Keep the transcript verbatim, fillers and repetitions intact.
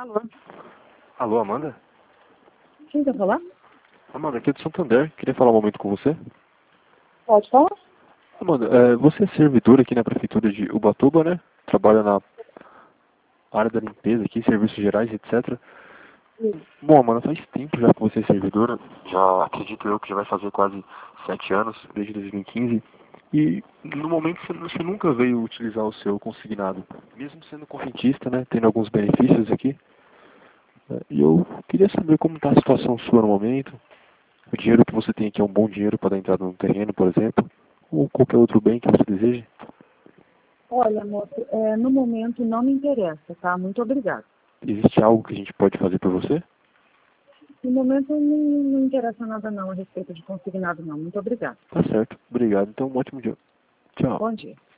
Alô? Alô, Amanda? Quem quer falar? Amanda, aqui é do Santander. Queria falar um momento com você. Pode falar? Amanda, é, você é servidora aqui na prefeitura de Ubatuba, né? Trabalha na área da limpeza aqui, serviços gerais, etcétera. Sim. Bom, Amanda, faz tempo já que você é servidora. Já acredito eu que já vai fazer quase sete anos, desde dois mil e quinze. E no momento você, você nunca veio utilizar o seu consignado. Mesmo sendo correntista, né? Tendo alguns benefícios aqui. É, E eu queria saber como está a situação sua no momento. O dinheiro que você tem aqui é um bom dinheiro para dar entrada no terreno, por exemplo, ou qualquer outro bem que você deseje. Olha, moço, é, no momento não me interessa, tá? Muito obrigada. Existe algo que a gente pode fazer por você? No momento não, não interessa nada não a respeito de consignado não. Muito obrigada. Tá certo. Obrigado. Então, um ótimo dia. Tchau. Bom dia.